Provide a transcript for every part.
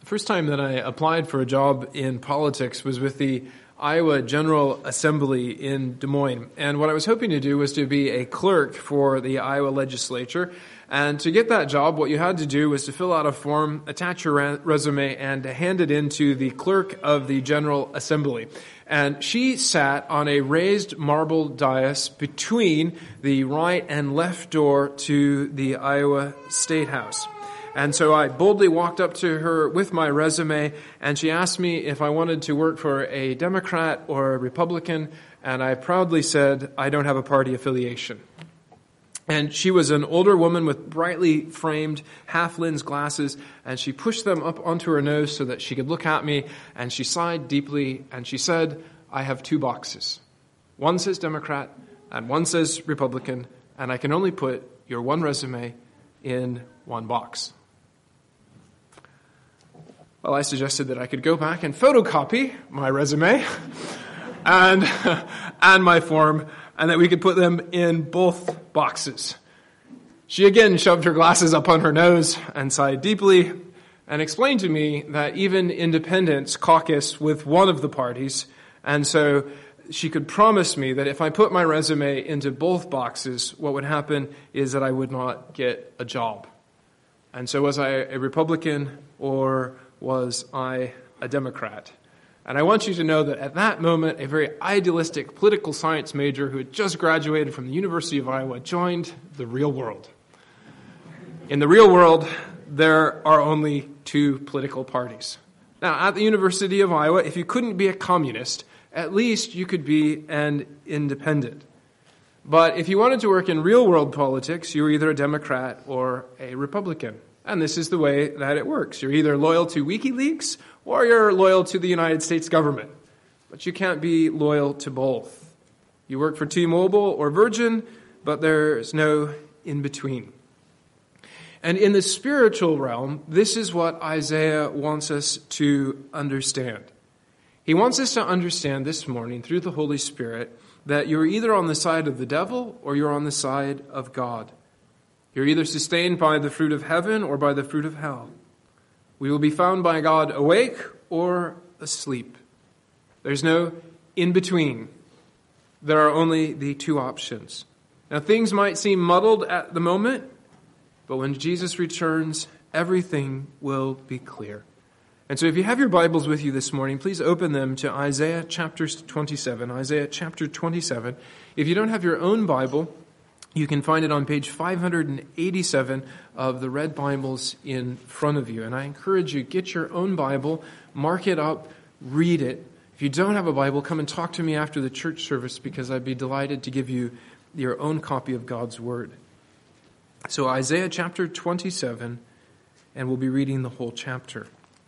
First time that I applied for a job in politics was with the Iowa General Assembly in Des Moines. And what I was hoping to do was to be a clerk for the Iowa legislature. And to get that job, what you had to do was to fill out a form, attach your resume, and to hand it in to the clerk of the General Assembly. And she sat on a raised marble dais between the right and left door to the Iowa State House. And so I boldly walked up to her with my resume, and she asked me if I wanted to work for a Democrat or a Republican, and I proudly said, I don't have a party affiliation. And she was an older woman with brightly framed half-lens glasses, and she pushed them up onto her nose so that she could look at me, and she sighed deeply, and she said, I have two boxes. One says Democrat, and one says Republican, and I can only put your one resume in one box. Well, I suggested that I could go back and photocopy my resume and my form, and that we could put them in both boxes. She again shoved her glasses up on her nose and sighed deeply and explained to me that even independents caucus with one of the parties, and so she could promise me that if I put my resume into both boxes, what would happen is that I would not get a job. And so was I a Republican or was I a Democrat? And I want you to know that at that moment, a very idealistic political science major who had just graduated from the University of Iowa joined the real world. In the real world, there are only two political parties. Now, at the University of Iowa, if you couldn't be a communist, at least you could be an independent. But if you wanted to work in real-world politics, you were either a Democrat or a Republican. And this is the way that it works. You're either loyal to WikiLeaks or you're loyal to the United States government. But you can't be loyal to both. You work for T-Mobile or Virgin, but there's no in-between. And in the spiritual realm, this is what Isaiah wants us to understand. He wants us to understand this morning through the Holy Spirit that you're either on the side of the devil or you're on the side of God. You're either sustained by the fruit of heaven or by the fruit of hell. We will be found by God awake or asleep. There's no in-between. There are only the two options. Now, things might seem muddled at the moment, but when Jesus returns, everything will be clear. And so if you have your Bibles with you this morning, please open them to Isaiah chapter 27. Isaiah chapter 27. If you don't have your own Bible, you can find it on page 587 of the red Bibles in front of you. And I encourage you, get your own Bible, mark it up, read it. If you don't have a Bible, come and talk to me after the church service because I'd be delighted to give you your own copy of God's Word. So Isaiah chapter 27, and we'll be reading the whole chapter.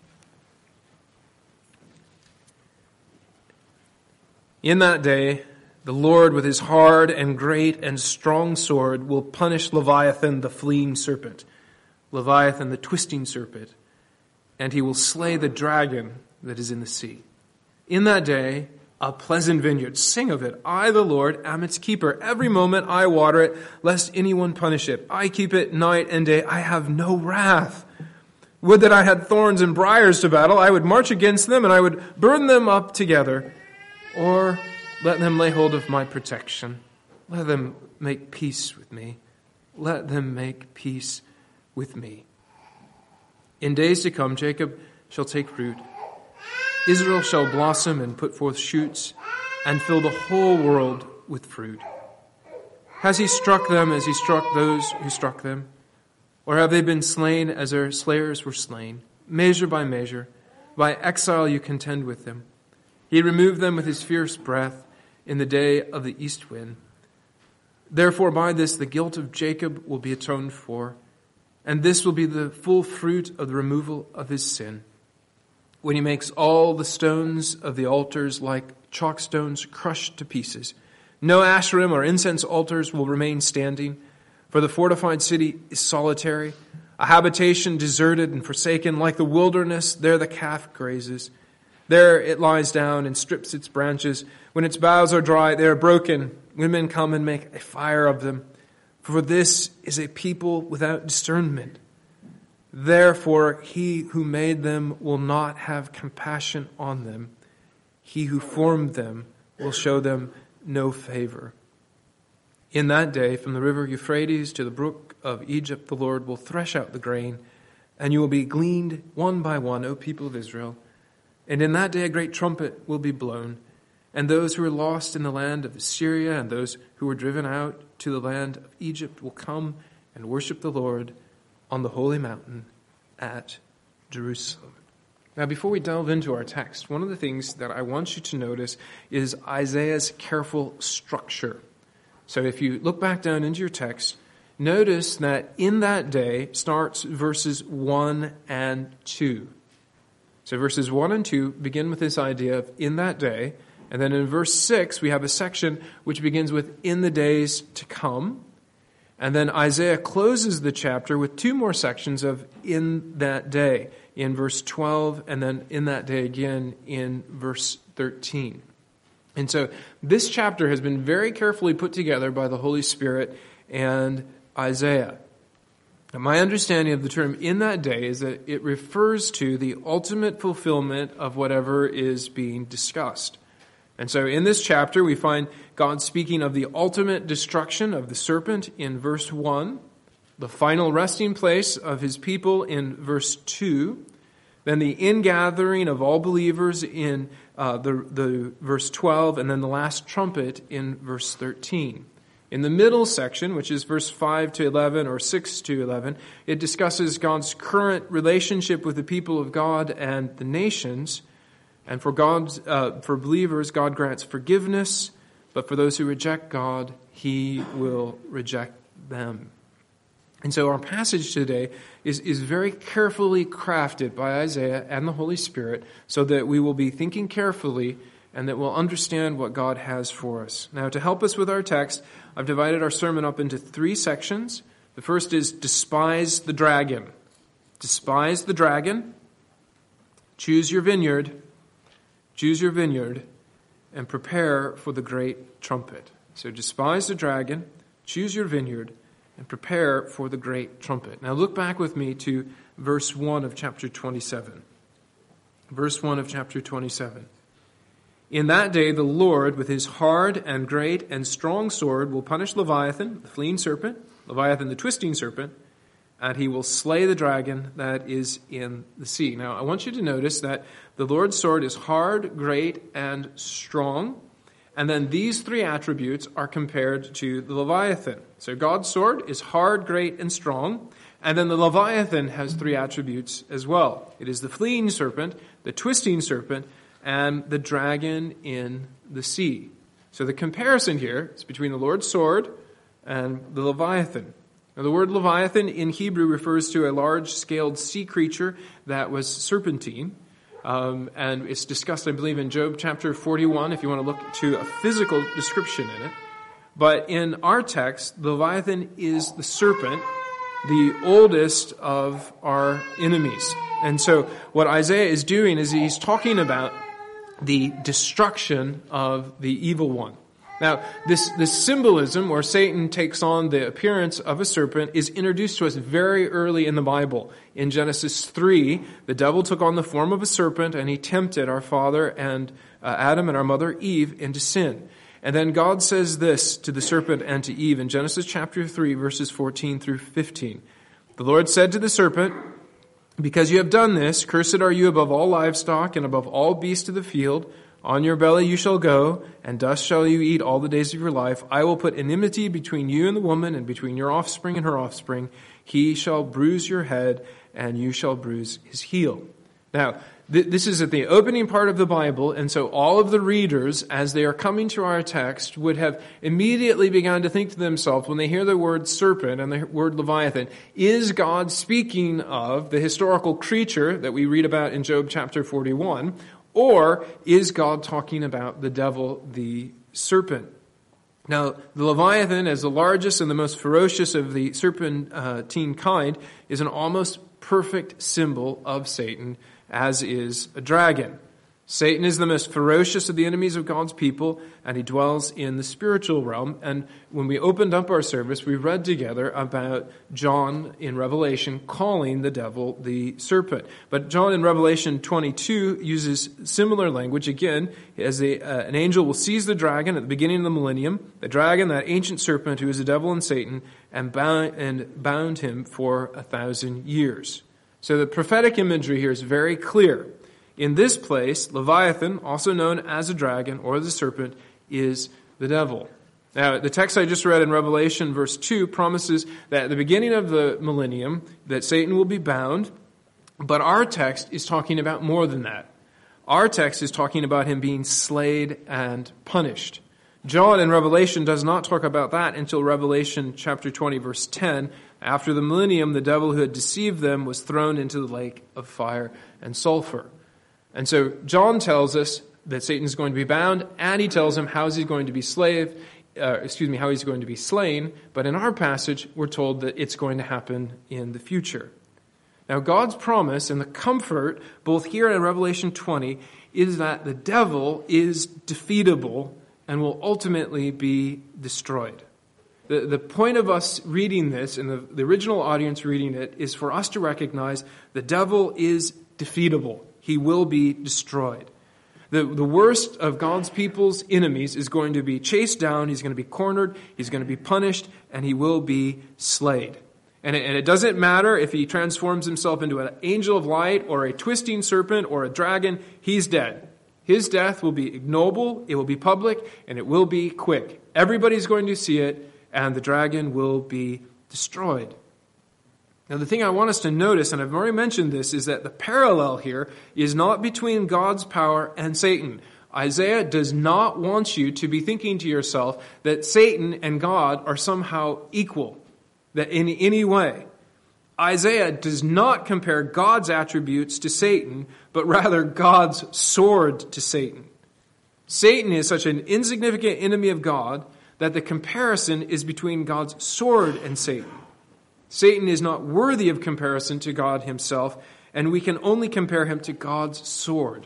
In that day, the Lord with his hard and great and strong sword will punish Leviathan the fleeing serpent, Leviathan the twisting serpent, and he will slay the dragon that is in the sea. In that day, a pleasant vineyard, sing of it. I, the Lord, am its keeper. Every moment I water it, lest anyone punish it. I keep it night and day. I have no wrath. Would that I had thorns and briars to battle. I would march against them, and I would burn them up together. Or let them lay hold of my protection. Let them make peace with me. Let them make peace with me. In days to come, Jacob shall take root. Israel shall blossom and put forth shoots and fill the whole world with fruit. Has he struck them as he struck those who struck them? Or have they been slain as their slayers were slain? Measure by measure, by exile you contend with them. He removed them with his fierce breath in the day of the east wind. Therefore by this the guilt of Jacob will be atoned for, and this will be the full fruit of the removal of his sin. When he makes all the stones of the altars like chalk stones crushed to pieces. No Asherim or incense altars will remain standing, for the fortified city is solitary, a habitation deserted and forsaken, like the wilderness, there the calf grazes. There it lies down and strips its branches. When its boughs are dry, they are broken. Women come and make a fire of them. For this is a people without discernment. Therefore, he who made them will not have compassion on them. He who formed them will show them no favor. In that day, from the river Euphrates to the brook of Egypt, the Lord will thresh out the grain, and you will be gleaned one by one, O people of Israel. And in that day a great trumpet will be blown, and those who are lost in the land of Assyria and those who were driven out to the land of Egypt will come and worship the Lord on the holy mountain at Jerusalem. Now, before we delve into our text, one of the things that I want you to notice is Isaiah's careful structure. So if you look back down into your text, notice that in that day starts verses 1 and 2. So verses 1 and 2 begin with this idea of in that day, and then in verse 6 we have a section which begins with in the days to come. And then Isaiah closes the chapter with two more sections of in that day, in verse 12, and then in that day again in verse 13. And so this chapter has been very carefully put together by the Holy Spirit and Isaiah. And my understanding of the term in that day is that it refers to the ultimate fulfillment of whatever is being discussed. And so in this chapter, we find God speaking of the ultimate destruction of the serpent in verse 1, the final resting place of his people in verse 2, then the ingathering of all believers in the verse 12, and then the last trumpet in verse 13. In the middle section, which is verse 5 to 11 or 6 to 11, it discusses God's current relationship with the people of God and the nations. And for believers, God grants forgiveness, but for those who reject God, he will reject them. And so our passage today is very carefully crafted by Isaiah and the Holy Spirit so that we will be thinking carefully and that we'll understand what God has for us. Now, to help us with our text, I've divided our sermon up into three sections. The first is despise the dragon. Despise the dragon. Choose your vineyard. Choose your vineyard and prepare for the great trumpet. So despise the dragon, choose your vineyard, and prepare for the great trumpet. Now look back with me to verse 1 of chapter 27. Verse 1 of chapter 27. In that day the Lord, with his hard and great and strong sword, will punish Leviathan, the fleeing serpent, Leviathan, the twisting serpent, and he will slay the dragon that is in the sea. Now, I want you to notice that the Lord's sword is hard, great, and strong. And then these three attributes are compared to the Leviathan. So God's sword is hard, great, and strong. And then the Leviathan has three attributes as well. It is the fleeing serpent, the twisting serpent, and the dragon in the sea. So the comparison here is between the Lord's sword and the Leviathan. Now, the word Leviathan in Hebrew refers to a large-scaled sea creature that was serpentine. And it's discussed, I believe, in Job chapter 41, if you want to look to a physical description in it. But in our text, the Leviathan is the serpent, the oldest of our enemies. And so what Isaiah is doing is he's talking about the destruction of the evil one. Now, this symbolism where Satan takes on the appearance of a serpent is introduced to us very early in the Bible. In Genesis 3, the devil took on the form of a serpent and he tempted our father and Adam and our mother Eve into sin. And then God says this to the serpent and to Eve in Genesis chapter 3, verses 14 through 15. The Lord said to the serpent, "Because you have done this, cursed are you above all livestock and above all beasts of the field. On your belly you shall go, and dust shall you eat all the days of your life. I will put enmity between you and the woman, and between your offspring and her offspring. He shall bruise your head, and you shall bruise his heel." Now, this is at the opening part of the Bible, and so all of the readers, as they are coming to our text, would have immediately begun to think to themselves, when they hear the word serpent and the word Leviathan, is God speaking of the historical creature that we read about in Job chapter 41, or is God talking about the devil, the serpent? Now, the Leviathan, as the largest and the most ferocious of the serpentine kind, is an almost perfect symbol of Satan, as is a dragon. Satan is the most ferocious of the enemies of God's people, and he dwells in the spiritual realm. And when we opened up our service, we read together about John in Revelation calling the devil the serpent. But John in Revelation 22 uses similar language again, as an angel will seize the dragon at the beginning of the millennium, the dragon, that ancient serpent who is the devil and Satan, and bound him for 1,000 years. So the prophetic imagery here is very clear. In this place, Leviathan, also known as a dragon or the serpent, is the devil. Now, the text I just read in Revelation verse 2 promises that at the beginning of the millennium that Satan will be bound, but our text is talking about more than that. Our text is talking about him being slayed and punished. John in Revelation does not talk about that until Revelation chapter 20 verse 10. After the millennium, the devil who had deceived them was thrown into the lake of fire and sulfur. And so John tells us that Satan is going to be bound, and he tells him how he's going to be how he's going to be slain. But in our passage, we're told that it's going to happen in the future. Now, God's promise and the comfort, both here in Revelation 20, is that the devil is defeatable and will ultimately be destroyed. The point of us reading this, and the original audience reading it, is for us to recognize the devil is defeatable. He will be destroyed. The worst of God's people's enemies is going to be chased down, he's going to be cornered, he's going to be punished, and he will be slayed. And it doesn't matter if he transforms himself into an angel of light or a twisting serpent or a dragon, he's dead. His death will be ignoble, it will be public, and it will be quick. Everybody's going to see it, and the dragon will be destroyed. Now, the thing I want us to notice, and I've already mentioned this, is that the parallel here is not between God's power and Satan. Isaiah does not want you to be thinking to yourself that Satan and God are somehow equal, that in any way. Isaiah does not compare God's attributes to Satan, but rather God's sword to Satan. Satan is such an insignificant enemy of God that the comparison is between God's sword and Satan. Satan is not worthy of comparison to God himself, and we can only compare him to God's sword.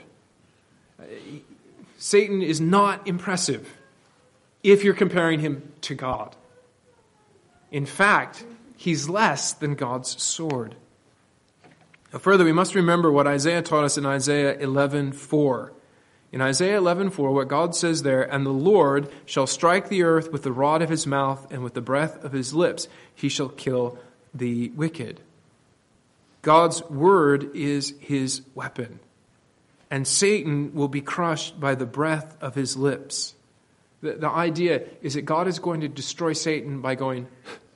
Satan is not impressive if you're comparing him to God. In fact, he's less than God's sword. Now, further, we must remember what Isaiah taught us in Isaiah 11:4. In Isaiah 11:4, what God says there, "And the Lord shall strike the earth with the rod of his mouth, and with the breath of his lips he shall kill the wicked." God's word is his weapon, and Satan will be crushed by the breath of his lips. The idea is that God is going to destroy Satan by going,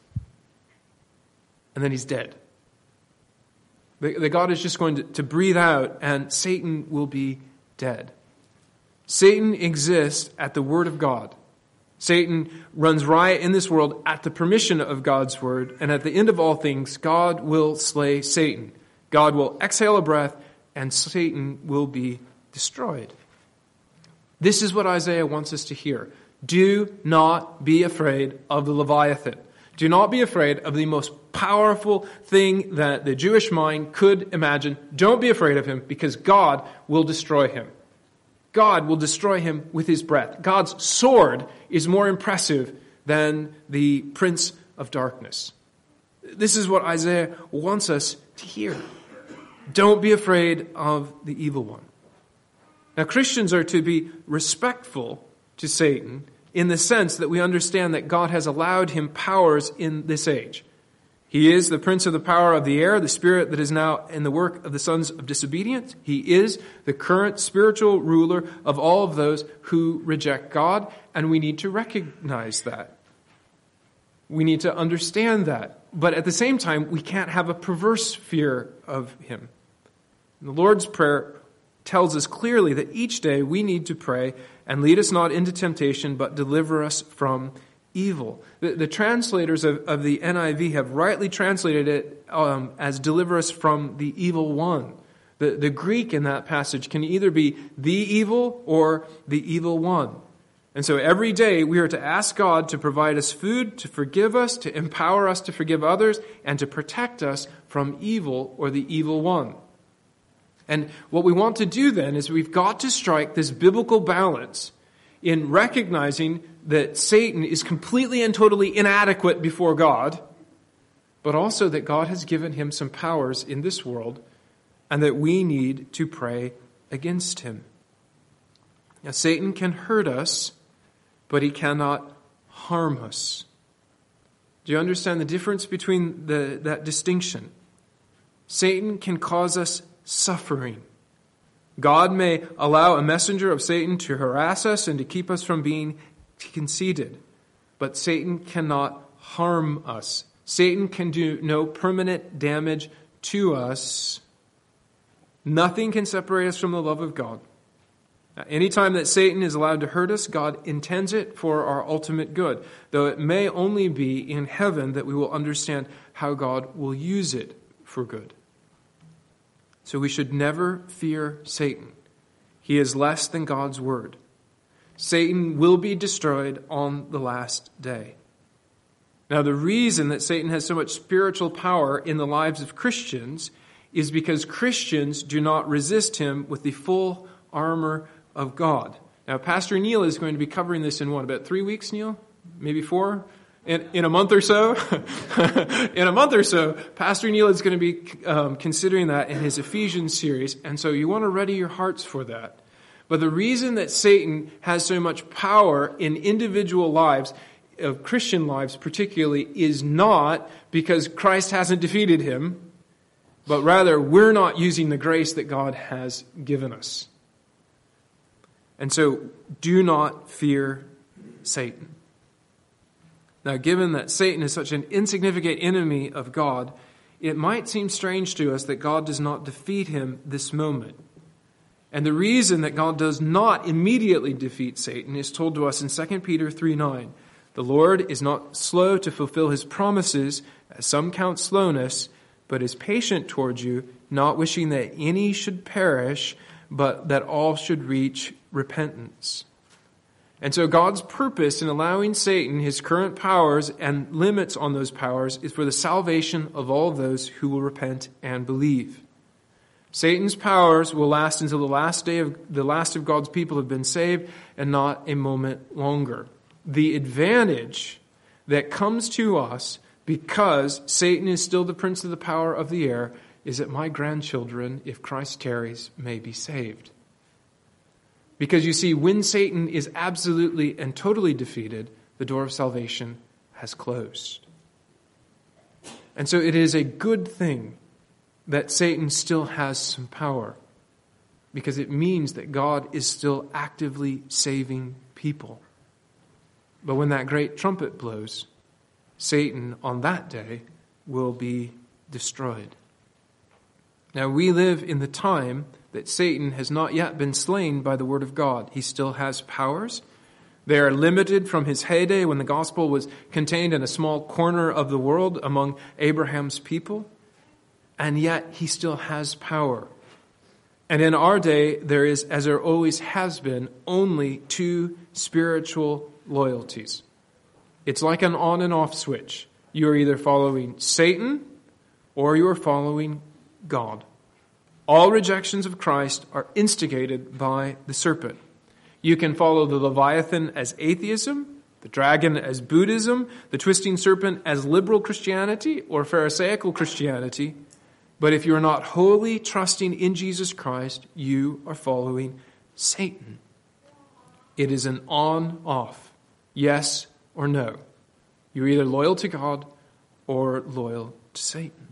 and then he's dead. That God is just going to breathe out, and Satan will be dead. Satan exists at the word of God. Satan runs riot in this world at the permission of God's word, and at the end of all things, God will slay Satan. God will exhale a breath, and Satan will be destroyed. This is what Isaiah wants us to hear. Do not be afraid of the Leviathan. Do not be afraid of the most powerful thing that the Jewish mind could imagine. Don't be afraid of him, because God will destroy him. God will destroy him with his breath. God's sword is more impressive than the prince of darkness. This is what Isaiah wants us to hear. Don't be afraid of the evil one. Now, Christians are to be respectful to Satan in the sense that we understand that God has allowed him powers in this age. He is the prince of the power of the air, the spirit that is now in the work of the sons of disobedience. He is the current spiritual ruler of all of those who reject God, and we need to recognize that. We need to understand that. But at the same time, we can't have a perverse fear of him. The Lord's Prayer tells us clearly that each day we need to pray, "And lead us not into temptation, but deliver us from evil." The translators of the NIV have rightly translated it as "deliver us from the evil one." The Greek in that passage can either be "the evil" or "the evil one." And so every day we are to ask God to provide us food, to forgive us, to empower us to forgive others, and to protect us from evil or the evil one. And what we want to do then is we've got to strike this biblical balance in recognizing that Satan is completely and totally inadequate before God, but also that God has given him some powers in this world and that we need to pray against him. Now, Satan can hurt us, but he cannot harm us. Do you understand the difference between that distinction? Satan can cause us suffering. God may allow a messenger of Satan to harass us and to keep us from being conceited, but Satan cannot harm us. Satan can do no permanent damage to us. Nothing can separate us from the love of God. Anytime that Satan is allowed to hurt us, God intends it for our ultimate good, though it may only be in heaven that we will understand how God will use it for good. So we should never fear Satan. He is less than God's word. Satan will be destroyed on the last day. Now, the reason that Satan has so much spiritual power in the lives of Christians is because Christians do not resist him with the full armor of God. Now, Pastor Neil is going to be covering this in about 3 weeks, Neil? Maybe 4? In a month or so? In a month or so, Pastor Neil is going to be considering that in his Ephesians series, and so you want to ready your hearts for that. But the reason that Satan has so much power in individual lives, of Christian lives particularly, is not because Christ hasn't defeated him, but rather we're not using the grace that God has given us. And so, do not fear Satan. Now, given that Satan is such an insignificant enemy of God, it might seem strange to us that God does not defeat him this moment. And the reason that God does not immediately defeat Satan is told to us in 2 Peter 3:9. The Lord is not slow to fulfill his promises, as some count slowness, but is patient towards you, not wishing that any should perish, but that all should reach repentance. And so God's purpose in allowing Satan his current powers and limits on those powers is for the salvation of all those who will repent and believe. Satan's powers will last until the last of God's people have been saved, and not a moment longer. The advantage that comes to us because Satan is still the prince of the power of the air is that my grandchildren, if Christ tarries, may be saved. Because you see, when Satan is absolutely and totally defeated, the door of salvation has closed. And so it is a good thing that Satan still has some power, because it means that God is still actively saving people. But when that great trumpet blows, Satan on that day will be destroyed. Now, we live in the time that Satan has not yet been slain by the word of God. He still has powers. They are limited from his heyday when the gospel was contained in a small corner of the world among Abraham's people. And yet he still has power. And in our day, there is, as there always has been, only two spiritual loyalties. It's like an on and off switch. You are either following Satan or you are following God. All rejections of Christ are instigated by the serpent. You can follow the Leviathan as atheism, the dragon as Buddhism, the twisting serpent as liberal Christianity or Pharisaical Christianity. But if you are not wholly trusting in Jesus Christ, you are following Satan. It is an on-off, yes or no. You're either loyal to God or loyal to Satan.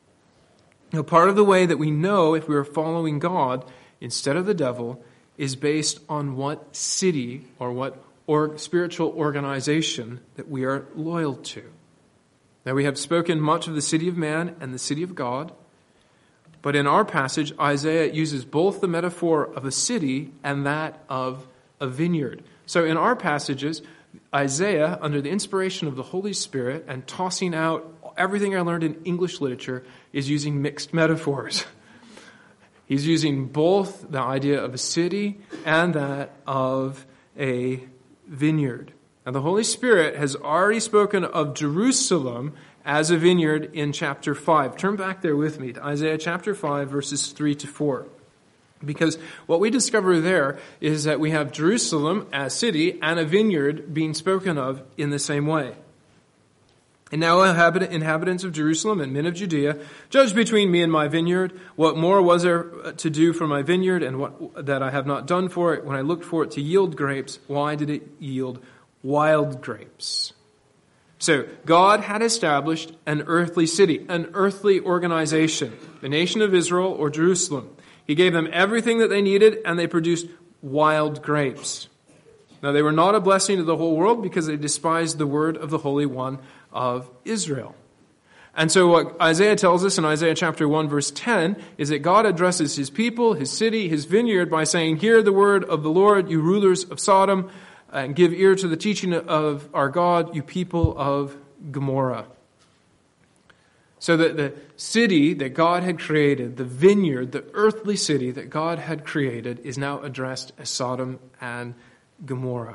Now, part of the way that we know if we are following God instead of the devil is based on what city or what spiritual organization that we are loyal to. Now, we have spoken much of the city of man and the city of God, but in our passage, Isaiah uses both the metaphor of a city and that of a vineyard. So in our passages, Isaiah, under the inspiration of the Holy Spirit and tossing out everything I learned in English literature, is using mixed metaphors. He's using both the idea of a city and that of a vineyard. Now, the Holy Spirit has already spoken of Jerusalem as a vineyard in chapter 5. Turn back there with me to Isaiah chapter 5, verses 3 to 4. Because what we discover there is that we have Jerusalem as city and a vineyard being spoken of in the same way. And now inhabitants of Jerusalem and men of Judea, judge between me and my vineyard. What more was there to do for my vineyard, and what that I have not done for it? When I looked for it to yield grapes, why did it yield wild grapes? So God had established an earthly city, an earthly organization, the nation of Israel or Jerusalem. He gave them everything that they needed, and they produced wild grapes. Now, they were not a blessing to the whole world because they despised the word of the Holy One of Israel. And so what Isaiah tells us in Isaiah chapter 1, verse 10, is that God addresses his people, his city, his vineyard by saying, "Hear the word of the Lord, you rulers of Sodom, and give ear to the teaching of our God, you people of Gomorrah." So that the city that God had created, the vineyard, the earthly city that God had created, is now addressed as Sodom and Gomorrah.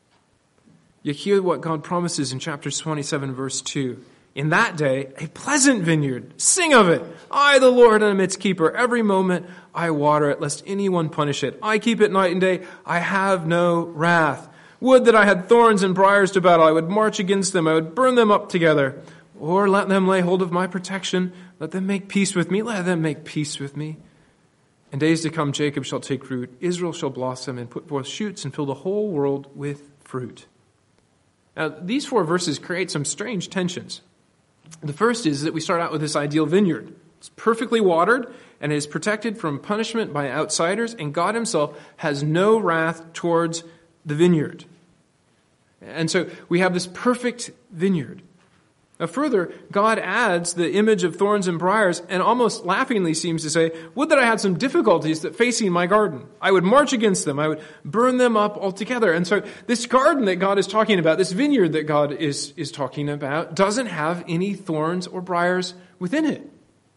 You hear what God promises in chapter 27, verse 2. "In that day, a pleasant vineyard, sing of it. I, the Lord, am its keeper. Every moment I water it, lest anyone punish it. I keep it night and day. I have no wrath. Would that I had thorns and briars to battle. I would march against them. I would burn them up together. Or let them lay hold of my protection. Let them make peace with me. Let them make peace with me. In days to come, Jacob shall take root. Israel shall blossom and put forth shoots and fill the whole world with fruit." Now, these 4 verses create some strange tensions. The first is that we start out with this ideal vineyard. It's perfectly watered and is protected from punishment by outsiders, and God himself has no wrath towards the vineyard. And so we have this perfect vineyard. Now further, God adds the image of thorns and briars and almost laughingly seems to say, "Would that I had some difficulties that facing my garden. I would march against them. I would burn them up altogether." And so this garden that God is talking about, this vineyard that God is talking about, doesn't have any thorns or briars within it.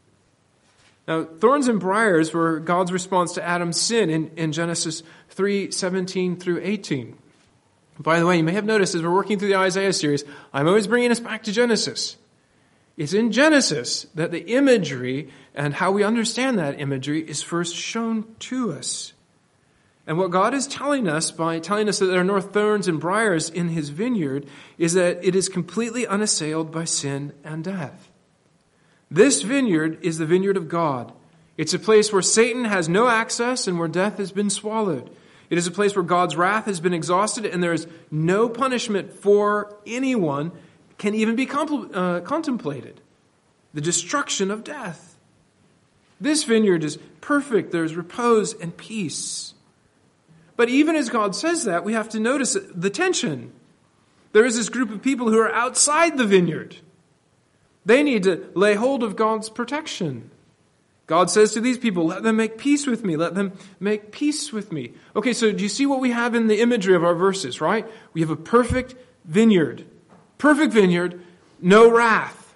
Now, thorns and briars were God's response to Adam's sin in Genesis 3:17 through 18. By the way, you may have noticed as we're working through the Isaiah series, I'm always bringing us back to Genesis. It's in Genesis that the imagery and how we understand that imagery is first shown to us. And what God is telling us by telling us that there are no thorns and briars in his vineyard is that it is completely unassailed by sin and death. This vineyard is the vineyard of God. It's a place where Satan has no access and where death has been swallowed. It is a place where God's wrath has been exhausted and there is no punishment for anyone can even be contemplated. The destruction of death. This vineyard is perfect. There's repose and peace. But even as God says that, we have to notice the tension. There is this group of people who are outside the vineyard. They need to lay hold of God's protection. God says to these people, "Let them make peace with me. Let them make peace with me." Okay, so do you see what we have in the imagery of our verses, right? We have a perfect vineyard. Perfect vineyard, no wrath.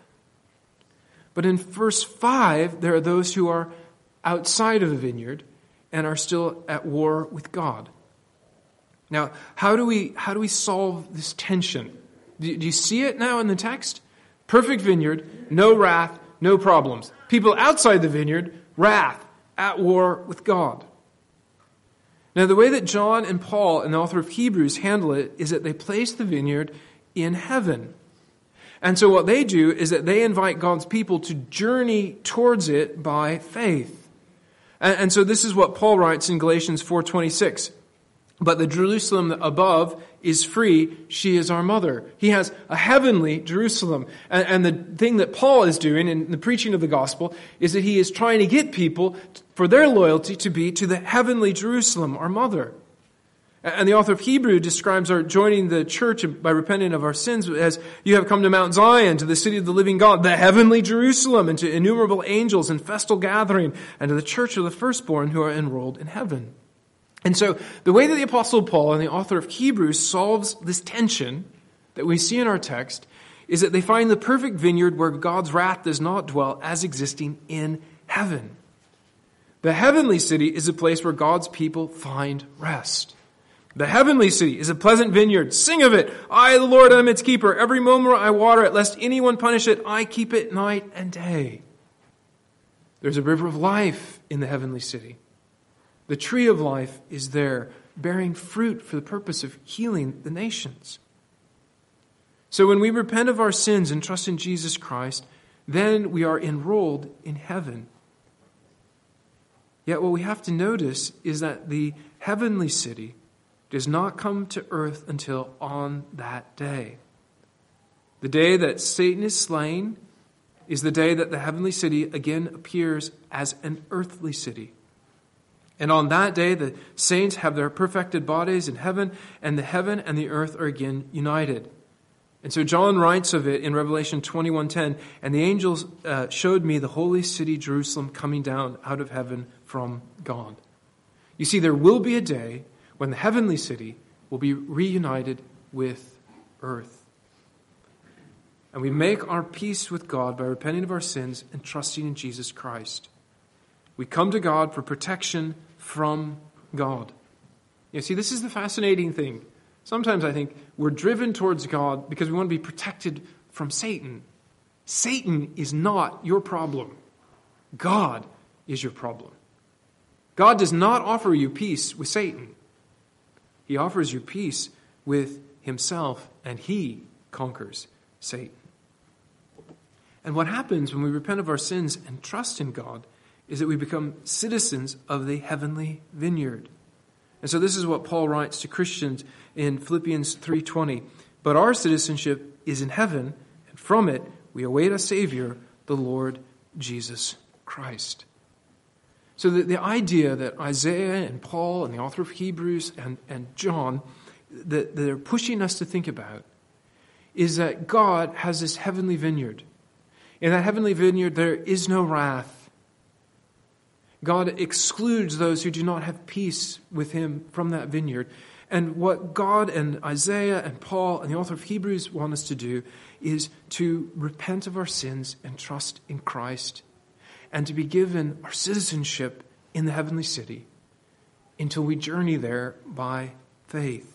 But in verse 5, there are those who are outside of the vineyard and are still at war with God. Now, how do we solve this tension? Do you see it now in the text? Perfect vineyard, no wrath, no problems. People outside the vineyard, wrath, at war with God. Now, the way that John and Paul and the author of Hebrews handle it is that they place the vineyard in heaven. And so what they do is that they invite God's people to journey towards it by faith. And so this is what Paul writes in Galatians 4:26. "But the Jerusalem above is free. She is our mother." He has a heavenly Jerusalem. And the thing that Paul is doing in the preaching of the gospel is that he is trying to get people for their loyalty to be to the heavenly Jerusalem, our mother. And the author of Hebrews describes our joining the church by repenting of our sins as "You have come to Mount Zion, to the city of the living God, the heavenly Jerusalem, and to innumerable angels in festal gathering, and to the church of the firstborn who are enrolled in heaven." And so the way that the Apostle Paul and the author of Hebrews solves this tension that we see in our text is that they find the perfect vineyard where God's wrath does not dwell as existing in heaven. The heavenly city is a place where God's people find rest. The heavenly city is a pleasant vineyard. Sing of it. "I, the Lord, am its keeper. Every moment I water it, lest anyone punish it. I keep it night and day." There's a river of life in the heavenly city. The tree of life is there, bearing fruit for the purpose of healing the nations. So when we repent of our sins and trust in Jesus Christ, then we are enrolled in heaven. Yet what we have to notice is that the heavenly city does not come to earth until on that day. The day that Satan is slain is the day that the heavenly city again appears as an earthly city. And on that day, the saints have their perfected bodies in heaven, and the heaven and the earth are again united. And so John writes of it in Revelation 21:10, and the angels showed me the holy city Jerusalem coming down out of heaven from God. You see, there will be a day when the heavenly city will be reunited with earth. And we make our peace with God by repenting of our sins and trusting in Jesus Christ. We come to God for protection from God. You see, this is the fascinating thing. Sometimes I think we're driven towards God because we want to be protected from Satan. Satan is not your problem. God is your problem. God does not offer you peace with Satan. He offers you peace with himself, and he conquers Satan. And what happens when we repent of our sins and trust in God is that we become citizens of the heavenly vineyard. And so this is what Paul writes to Christians in Philippians 3:20. But our citizenship is in heaven, and from it we await a Savior, the Lord Jesus Christ. So the idea that Isaiah and Paul and the author of Hebrews and John, that they're pushing us to think about, is that God has this heavenly vineyard. In that heavenly vineyard, there is no wrath. God excludes those who do not have peace with him from that vineyard. And what God and Isaiah and Paul and the author of Hebrews want us to do is to repent of our sins and trust in Christ, and to be given our citizenship in the heavenly city until we journey there by faith.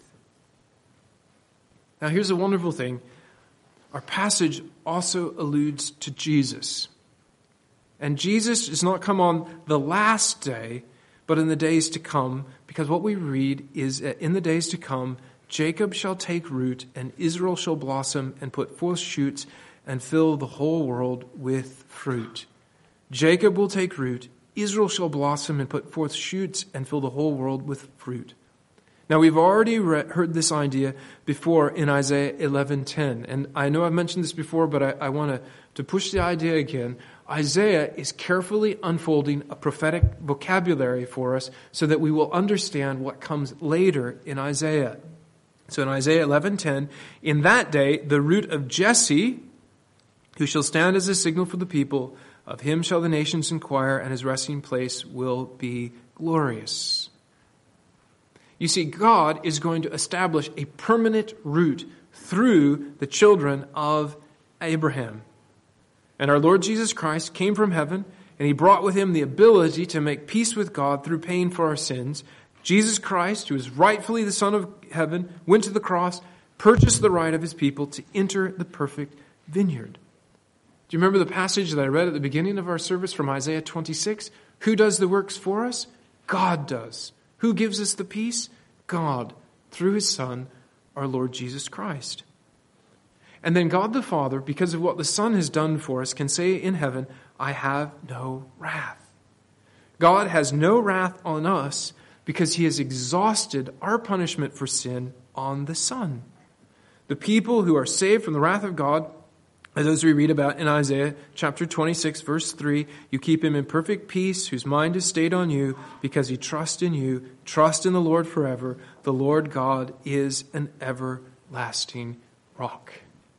Now here's a wonderful thing. Our passage also alludes to Jesus. And Jesus does not come on the last day, but in the days to come, because what we read is that in the days to come, Jacob shall take root, and Israel shall blossom and put forth shoots and fill the whole world with fruit. Jacob will take root, Israel shall blossom and put forth shoots and fill the whole world with fruit. Now we've already heard this idea before in Isaiah 11:10, and I know I've mentioned this before, but I want to push the idea again. Isaiah is carefully unfolding a prophetic vocabulary for us so that we will understand what comes later in Isaiah. So in Isaiah 11:10, in that day the root of Jesse, who shall stand as a signal for the people, of him shall the nations inquire, and his resting place will be glorious. You see, God is going to establish a permanent root through the children of Abraham. And our Lord Jesus Christ came from heaven, and he brought with him the ability to make peace with God through paying for our sins. Jesus Christ, who is rightfully the Son of heaven, went to the cross, purchased the right of his people to enter the perfect vineyard. Do you remember the passage that I read at the beginning of our service from Isaiah 26? Who does the works for us? God does. Who gives us the peace? God, through his Son, our Lord Jesus Christ. And then God the Father, because of what the Son has done for us, can say in heaven, I have no wrath. God has no wrath on us because he has exhausted our punishment for sin on the Son. The people who are saved from the wrath of God, as we read about in Isaiah chapter 26, verse 3, you keep him in perfect peace, whose mind is stayed on you, because he trusts in you. Trust in the Lord forever. The Lord God is an everlasting rock.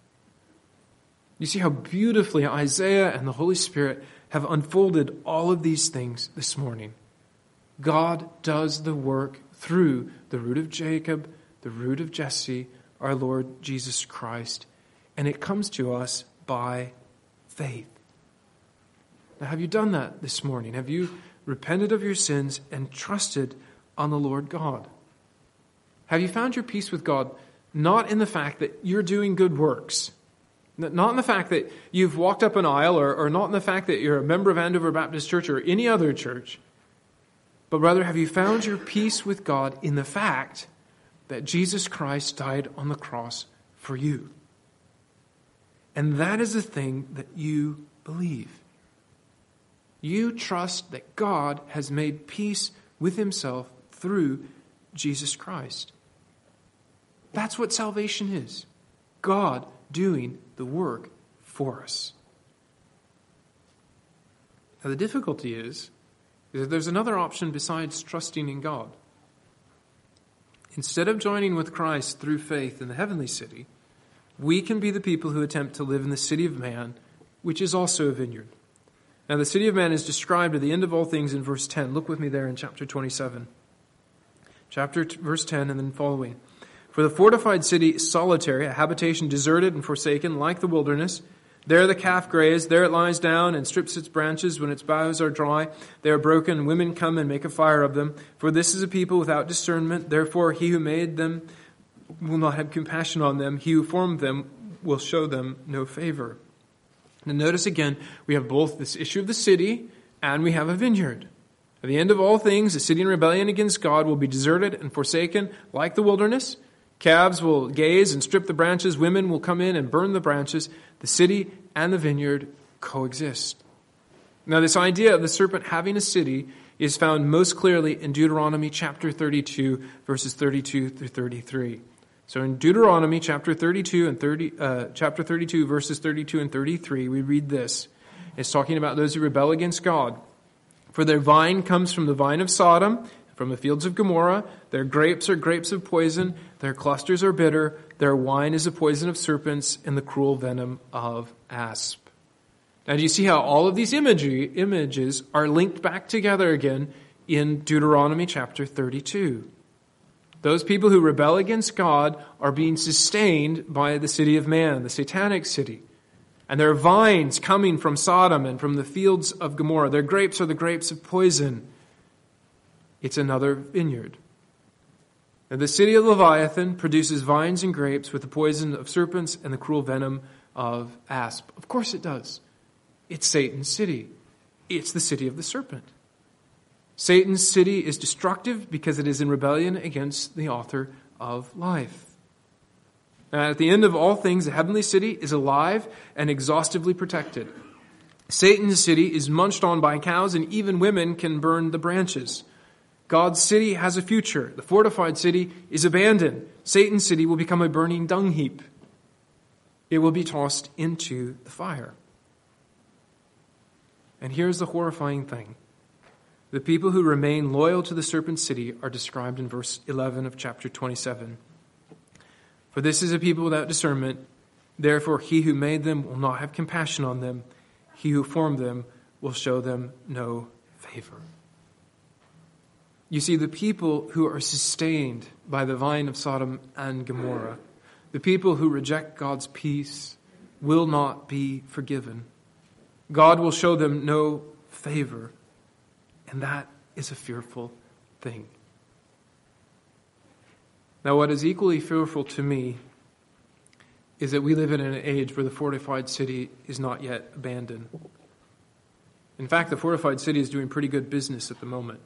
You see how beautifully Isaiah and the Holy Spirit have unfolded all of these things this morning. God does the work through the root of Jacob, the root of Jesse, our Lord Jesus Christ. And it comes to us by faith. Now, have you done that this morning? Have you repented of your sins and trusted on the Lord God? Have you found your peace with God not in the fact that you're doing good works, not in the fact that you've walked up an aisle, or not in the fact that you're a member of Andover Baptist Church or any other church, but rather have you found your peace with God in the fact that Jesus Christ died on the cross for you. And that is the thing that you believe. You trust that God has made peace with himself through Jesus Christ. That's what salvation is. God doing the work for us. Now the difficulty is that there's another option besides trusting in God. Instead of joining with Christ through faith in the heavenly city, we can be the people who attempt to live in the city of man, which is also a vineyard. Now the city of man is described at the end of all things in verse 10. Look with me there in chapter 27. Verse 10 and then following. For the fortified city is solitary, a habitation deserted and forsaken, like the wilderness. There the calf grazed, there it lies down and strips its branches when its boughs are dry. They are broken, women come and make a fire of them. For this is a people without discernment. Therefore he who made them will not have compassion on them. He who formed them will show them no favor. Now notice again, we have both this issue of the city and we have a vineyard. At the end of all things, a city in rebellion against God will be deserted and forsaken like the wilderness. Calves will gaze and strip the branches. Women will come in and burn the branches. The city and the vineyard coexist. Now, this idea of the serpent having a city is found most clearly in Deuteronomy chapter 32, verses 32 through 33. So in Deuteronomy chapter 32 verses 32 and 33, we read this. It's talking about those who rebel against God. For their vine comes from the vine of Sodom, from the fields of Gomorrah. Their grapes are grapes of poison. Their clusters are bitter. Their wine is the poison of serpents and the cruel venom of asp. Now, do you see how all of these images are linked back together again in Deuteronomy chapter 32? Those people who rebel against God are being sustained by the city of man, the satanic city. And their vines coming from Sodom and from the fields of Gomorrah. Their grapes are the grapes of poison. It's another vineyard. And the city of Leviathan produces vines and grapes with the poison of serpents and the cruel venom of asp. Of course it does. It's Satan's city. It's the city of the serpent. Satan's city is destructive because it is in rebellion against the author of life. At the end of all things, the heavenly city is alive and exhaustively protected. Satan's city is munched on by cows, and even women can burn the branches. God's city has a future. The fortified city is abandoned. Satan's city will become a burning dung heap. It will be tossed into the fire. And here's the horrifying thing. The people who remain loyal to the serpent city are described in verse 11 of chapter 27. For this is a people without discernment. Therefore he who made them will not have compassion on them. He who formed them will show them no favor. You see, the people who are sustained by the vine of Sodom and Gomorrah, the people who reject God's peace, will not be forgiven. God will show them no favor, and that is a fearful thing. Now, what is equally fearful to me is that we live in an age where the fortified city is not yet abandoned. In fact, the fortified city is doing pretty good business at the moment.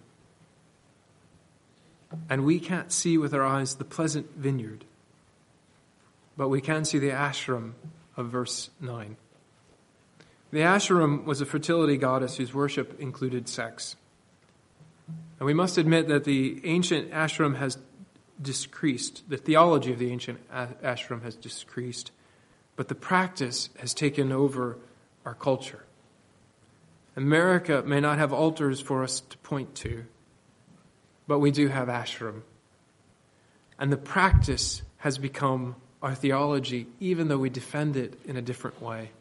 And we can't see with our eyes the pleasant vineyard, but we can see the ashram of verse 9. The ashram was a fertility goddess whose worship included sex. And we must admit that the ancient ashram has decreased. The theology of the ancient ashram has decreased, but the practice has taken over our culture. America may not have altars for us to point to, but we do have ashram. And the practice has become our theology, even though we defend it in a different way.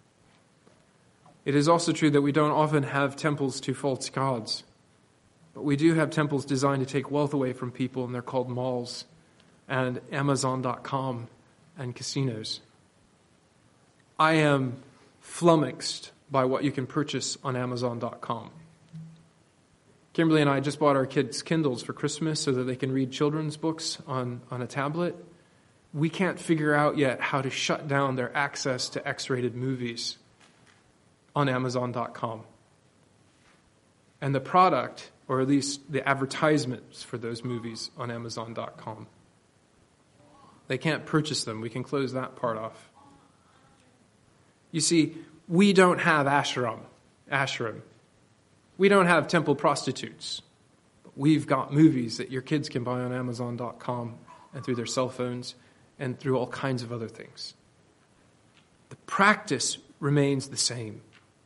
It is also true that we don't often have temples to false gods, but we do have temples designed to take wealth away from people, and they're called malls and Amazon.com and casinos. I am flummoxed by what you can purchase on Amazon.com. Kimberly and I just bought our kids Kindles for Christmas so that they can read children's books on a tablet. We can't figure out yet how to shut down their access to X-rated movies on Amazon.com. And the product or at least the advertisements for those movies on Amazon.com. They can't purchase them. We can close that part off. You see, we don't have ashram. We don't have temple prostitutes. But we've got movies that your kids can buy on Amazon.com and through their cell phones and through all kinds of other things. The practice remains the same,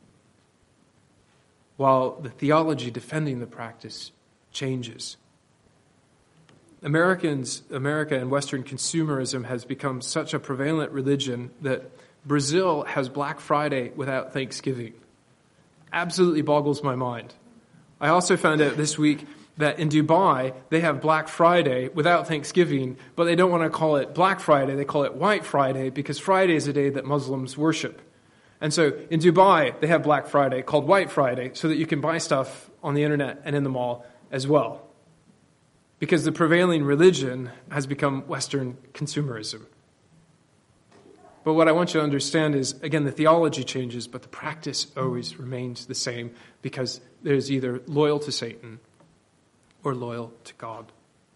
while the theology defending the practice changes. America and Western consumerism has become such a prevalent religion that Brazil has Black Friday without Thanksgiving. Absolutely boggles my mind. I also found out this week that in Dubai, they have Black Friday without Thanksgiving, but they don't want to call it Black Friday. They call it White Friday because Friday is a day that Muslims worship. And so in Dubai, they have Black Friday called White Friday so that you can buy stuff on the internet and in the mall as well. Because the prevailing religion has become Western consumerism. But what I want you to understand is, again, the theology changes, but the practice always remains the same because there's either loyal to Satan or loyal to God.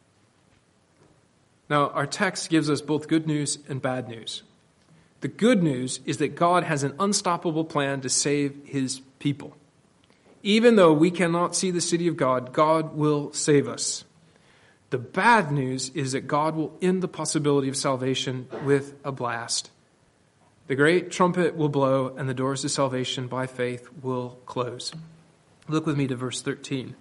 Now, our text gives us both good news and bad news. The good news is that God has an unstoppable plan to save his people. Even though we cannot see the city of God, God will save us. The bad news is that God will end the possibility of salvation with a blast. The great trumpet will blow, and the doors to salvation by faith will close. Look with me to verse 13.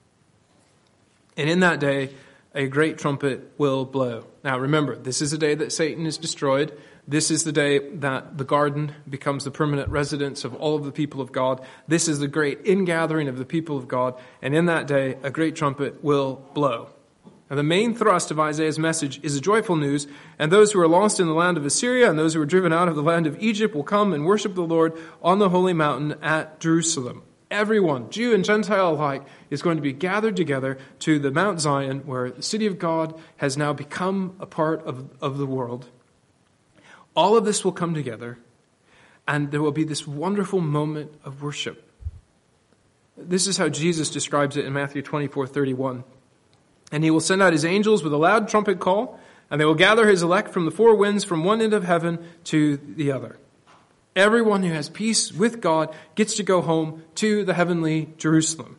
And in that day, a great trumpet will blow. Now remember, this is the day that Satan is destroyed. This is the day that the garden becomes the permanent residence of all of the people of God. This is the great ingathering of the people of God. And in that day, a great trumpet will blow. Now, the main thrust of Isaiah's message is a joyful news, and those who are lost in the land of Assyria and those who are driven out of the land of Egypt will come and worship the Lord on the holy mountain at Jerusalem. Everyone, Jew and Gentile alike, is going to be gathered together to the Mount Zion, where the city of God has now become a part of the world. All of this will come together, and there will be this wonderful moment of worship. This is how Jesus describes it in Matthew 24:31. And he will send out his angels with a loud trumpet call, and they will gather his elect from the four winds from one end of heaven to the other. Everyone who has peace with God gets to go home to the heavenly Jerusalem.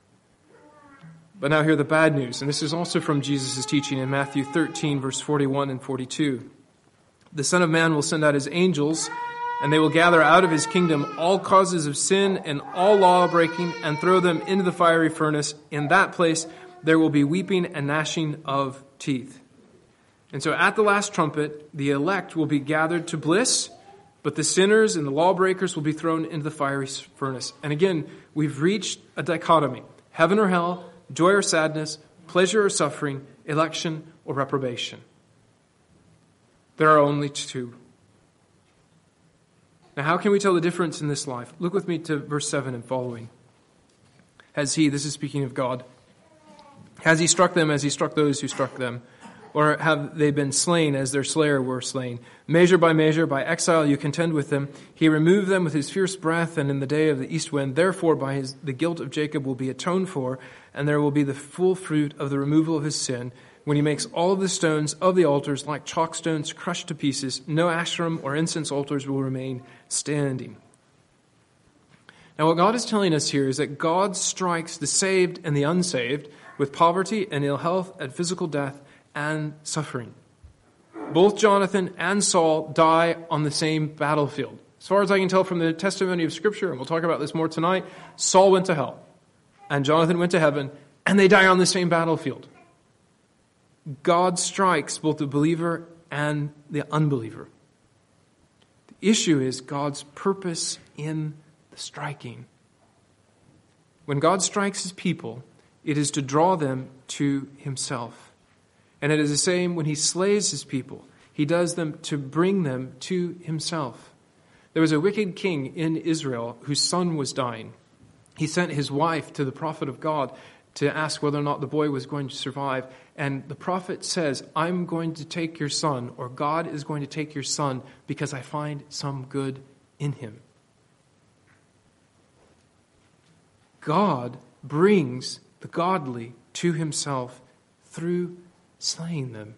But now hear the bad news, and this is also from Jesus' teaching in Matthew 13, verse 41 and 42. The Son of Man will send out his angels, and they will gather out of his kingdom all causes of sin and all law-breaking and throw them into the fiery furnace. In that place there will be weeping and gnashing of teeth. And so at the last trumpet, the elect will be gathered to bliss, but the sinners and the lawbreakers will be thrown into the fiery furnace. And again, we've reached a dichotomy. Heaven or hell, joy or sadness, pleasure or suffering, election or reprobation. There are only two. Now, how can we tell the difference in this life? Look with me to verse 7 and following. Has he, this is speaking of God, has he struck them as he struck those who struck them? Or have they been slain as their slayer were slain? Measure, by exile you contend with them. He removed them with his fierce breath, and in the day of the east wind. Therefore the guilt of Jacob will be atoned for, and there will be the full fruit of the removal of his sin, when he makes all of the stones of the altars like chalk stones crushed to pieces. No ashram or incense altars will remain standing. Now what God is telling us here is that God strikes the saved and the unsaved with poverty and ill health and physical death and suffering. Both Jonathan and Saul die on the same battlefield. As far as I can tell from the testimony of Scripture, and we'll talk about this more tonight, Saul went to hell and Jonathan went to heaven, and they die on the same battlefield. God strikes both the believer and the unbeliever. The issue is God's purpose in the striking. When God strikes his people, it is to draw them to himself. And it is the same when he slays his people. He does them to bring them to himself. There was a wicked king in Israel whose son was dying. He sent his wife to the prophet of God to ask whether or not the boy was going to survive. And the prophet says, I'm going to take your son, or God is going to take your son, because I find some good in him. God brings the godly to himself through slaying them.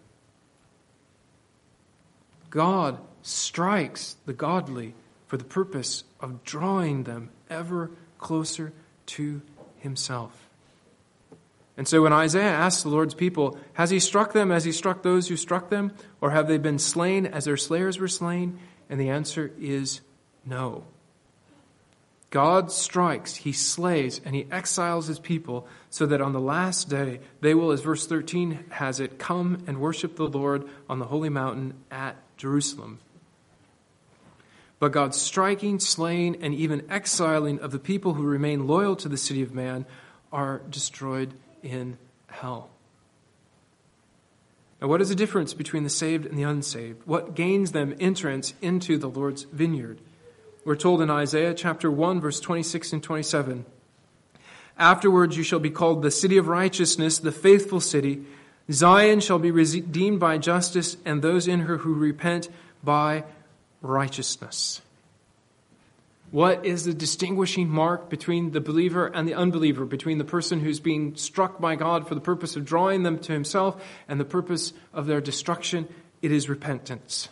God strikes the godly for the purpose of drawing them ever closer to himself. And so when Isaiah asks the Lord's people, has he struck them as he struck those who struck them? Or have they been slain as their slayers were slain? And the answer is no. God strikes, he slays, and he exiles his people so that on the last day they will, as verse 13 has it, come and worship the Lord on the holy mountain at Jerusalem. But God's striking, slaying, and even exiling of the people who remain loyal to the city of man are destroyed in hell. Now, what is the difference between the saved and the unsaved? What gains them entrance into the Lord's vineyard? We're told in Isaiah chapter 1, verse 26 and 27, afterwards you shall be called the city of righteousness, the faithful city. Zion shall be redeemed by justice, and those in her who repent by righteousness. What is the distinguishing mark between the believer and the unbeliever, between the person who's being struck by God for the purpose of drawing them to himself and the purpose of their destruction? It is repentance.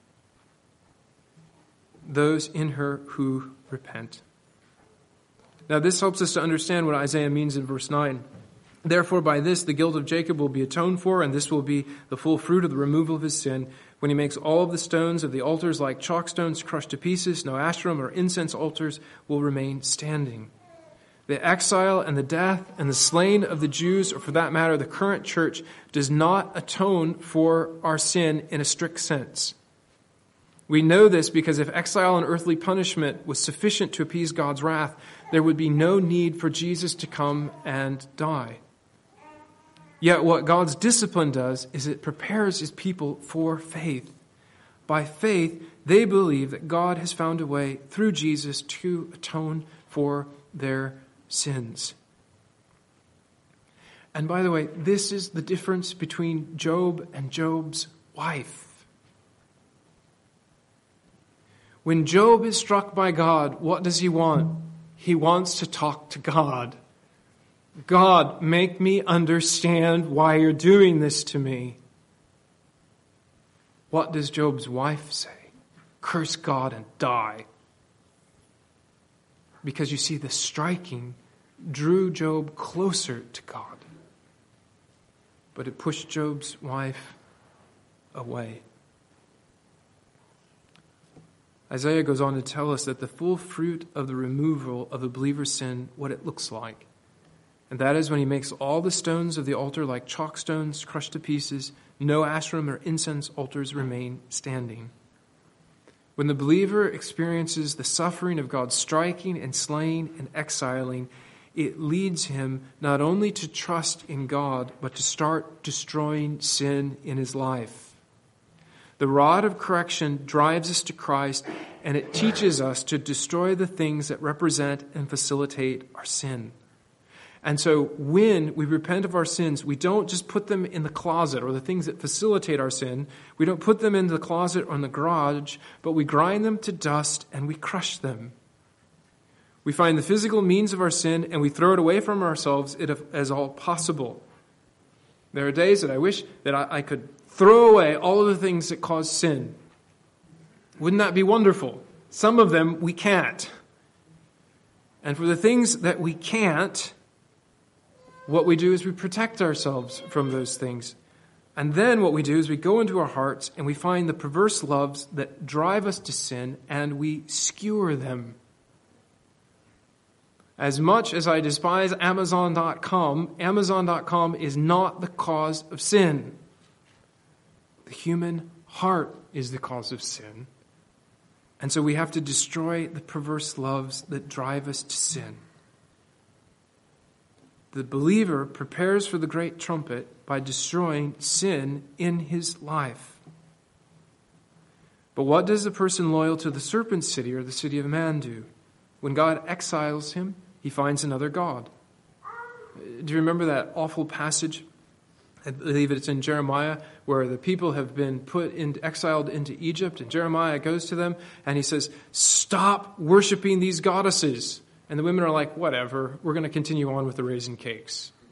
Those in her who repent. Now this helps us to understand what Isaiah means in verse 9. Therefore by this the guilt of Jacob will be atoned for, and this will be the full fruit of the removal of his sin, when he makes all of the stones of the altars like chalk stones crushed to pieces. No Asherim or incense altars will remain standing. The exile and the death and the slaying of the Jews, or for that matter the current church, does not atone for our sin in a strict sense. We know this because if exile and earthly punishment was sufficient to appease God's wrath, there would be no need for Jesus to come and die. Yet what God's discipline does is it prepares his people for faith. By faith, they believe that God has found a way through Jesus to atone for their sins. And by the way, this is the difference between Job and Job's wife. When Job is struck by God, what does he want? He wants to talk to God. God, make me understand why you're doing this to me. What does Job's wife say? Curse God and die. Because you see, the striking drew Job closer to God. But it pushed Job's wife away. Isaiah goes on to tell us that the full fruit of the removal of the believer's sin, what it looks like. And that is when he makes all the stones of the altar like chalk stones crushed to pieces, no Asherim or incense altars remain standing. When the believer experiences the suffering of God striking and slaying and exiling, it leads him not only to trust in God, but to start destroying sin in his life. The rod of correction drives us to Christ, and it teaches us to destroy the things that represent and facilitate our sin. And so when we repent of our sins, we don't just put them in the closet or the things that facilitate our sin. We don't put them in the closet or in the garage, but we grind them to dust and we crush them. We find the physical means of our sin and we throw it away from ourselves as all possible. There are days that I wish that I could throw away all of the things that cause sin. Wouldn't that be wonderful? Some of them we can't. And for the things that we can't, what we do is we protect ourselves from those things. And then what we do is we go into our hearts and we find the perverse loves that drive us to sin and we skewer them. As much as I despise Amazon.com, Amazon.com is not the cause of sin. The human heart is the cause of sin. And so we have to destroy the perverse loves that drive us to sin. The believer prepares for the great trumpet by destroying sin in his life. But what does the person loyal to the serpent city or the city of man do? When God exiles him, he finds another god. Do you remember that awful passage? I believe it's in Jeremiah, where the people have been exiled into Egypt, and Jeremiah goes to them and he says, "Stop worshiping these goddesses." And the women are like, "Whatever, we're going to continue on with the raisin cakes."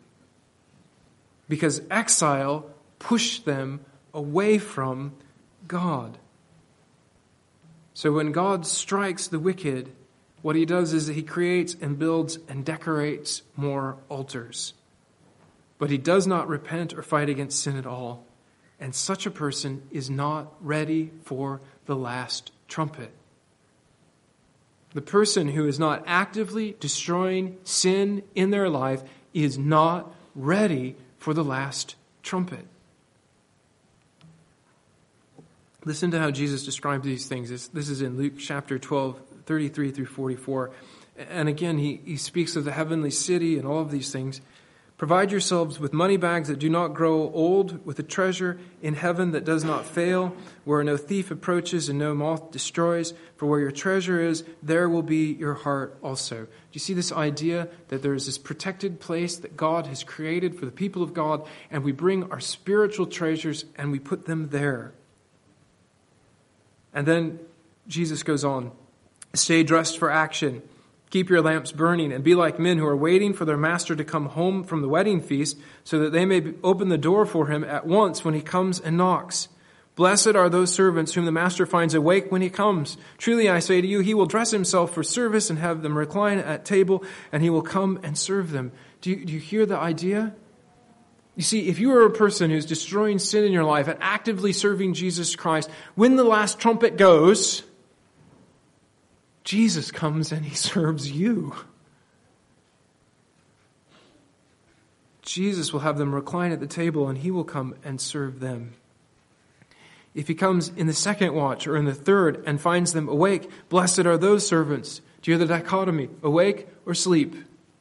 because exile pushed them away from God. So when God strikes the wicked, what he does is that he creates and builds and decorates more altars. But he does not repent or fight against sin at all. And such a person is not ready for the last trumpet. The person who is not actively destroying sin in their life is not ready for the last trumpet. Listen to how Jesus describes these things. This is in Luke chapter 12, 33 through 44. And again, he speaks of the heavenly city and all of these things. Provide yourselves with money bags that do not grow old, with a treasure in heaven that does not fail, where no thief approaches and no moth destroys. For where your treasure is, there will be your heart also. Do you see this idea that there is this protected place that God has created for the people of God, and we bring our spiritual treasures and we put them there? And then Jesus goes on, stay dressed for action. Keep your lamps burning and be like men who are waiting for their master to come home from the wedding feast so that they may open the door for him at once when he comes and knocks. Blessed are those servants whom the master finds awake when he comes. Truly I say to you, he will dress himself for service and have them recline at table, and he will come and serve them. Do you hear the idea? You see, if you are a person who's destroying sin in your life and actively serving Jesus Christ, when the last trumpet goes, Jesus comes and he serves you. Jesus will have them recline at the table and he will come and serve them. If he comes in the second watch or in the third and finds them awake, blessed are those servants. Do you hear the dichotomy? Awake or sleep?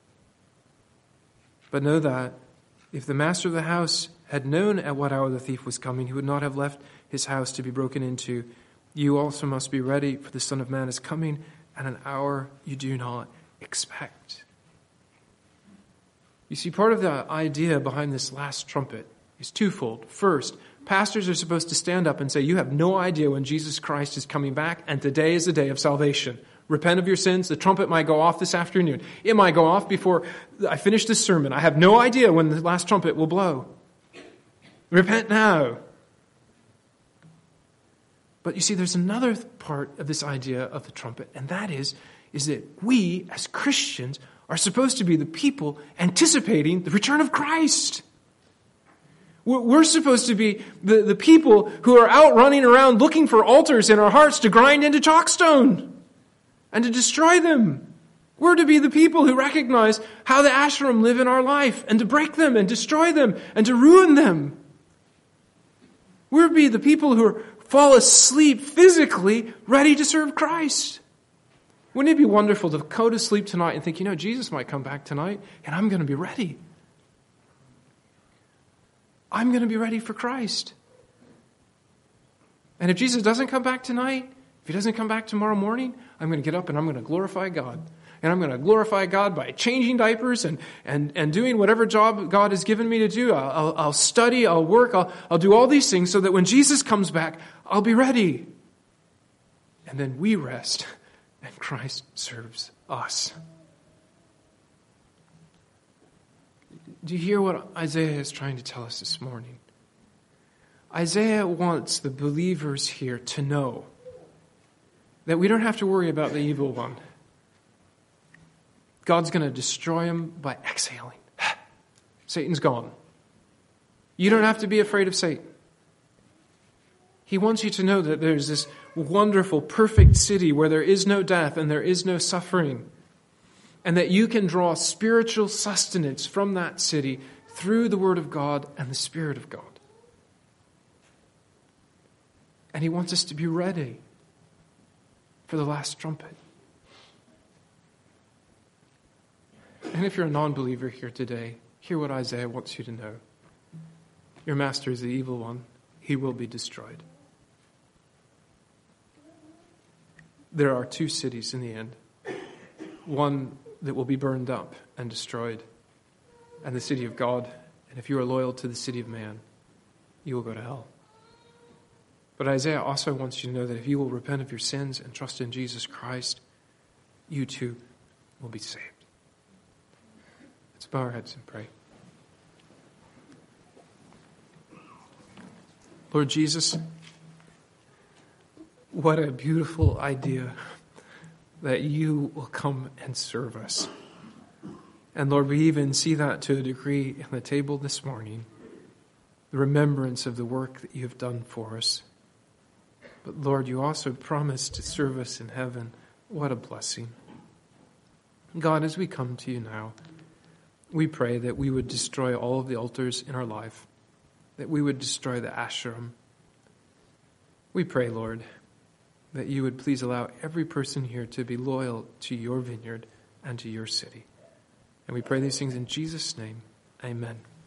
But know that if the master of the house had known at what hour the thief was coming, he would not have left his house to be broken into. You also must be ready, for the Son of Man is coming at an hour you do not expect. You see, part of the idea behind this last trumpet is twofold. First, pastors are supposed to stand up and say, you have no idea when Jesus Christ is coming back, and today is the day of salvation. Repent of your sins. The trumpet might go off this afternoon. It might go off before I finish this sermon. I have no idea when the last trumpet will blow. Repent now. But you see, there's another part of this idea of the trumpet, and that is that we as Christians are supposed to be the people anticipating the return of Christ. We're supposed to be the people who are out running around looking for altars in our hearts to grind into chalkstone and to destroy them. We're to be the people who recognize how the Asherim live in our life and to break them and destroy them and to ruin them. We're to be the people who fall asleep physically, ready to serve Christ. Wouldn't it be wonderful to go to sleep tonight and think, Jesus might come back tonight and I'm going to be ready. I'm going to be ready for Christ. And if Jesus doesn't come back tonight, if he doesn't come back tomorrow morning, I'm going to get up and I'm going to glorify God. And I'm going to glorify God by changing diapers and doing whatever job God has given me to do. I'll study, I'll work, I'll do all these things so that when Jesus comes back, I'll be ready. And then we rest and Christ serves us. Do you hear what Isaiah is trying to tell us this morning? Isaiah wants the believers here to know that we don't have to worry about the evil one. God's going to destroy him by exhaling. Satan's gone. You don't have to be afraid of Satan. He wants you to know that there's this wonderful, perfect city where there is no death and there is no suffering, and that you can draw spiritual sustenance from that city through the Word of God and the Spirit of God. And he wants us to be ready for the last trumpet. And if you're a non-believer here today, hear what Isaiah wants you to know. Your master is the evil one. He will be destroyed. There are two cities in the end. One that will be burned up and destroyed, and the city of God. And if you are loyal to the city of man, you will go to hell. But Isaiah also wants you to know that if you will repent of your sins and trust in Jesus Christ, you too will be saved. Let's bow our heads and pray. Lord Jesus, what a beautiful idea that you will come and serve us. And Lord, we even see that to a degree in the table this morning, the remembrance of the work that you have done for us. But Lord, you also promised to serve us in heaven. What a blessing. God, as we come to you now, we pray that we would destroy all of the altars in our life, that we would destroy the Asherim. We pray, Lord, that you would please allow every person here to be loyal to your vineyard and to your city. And we pray these things in Jesus' name. Amen.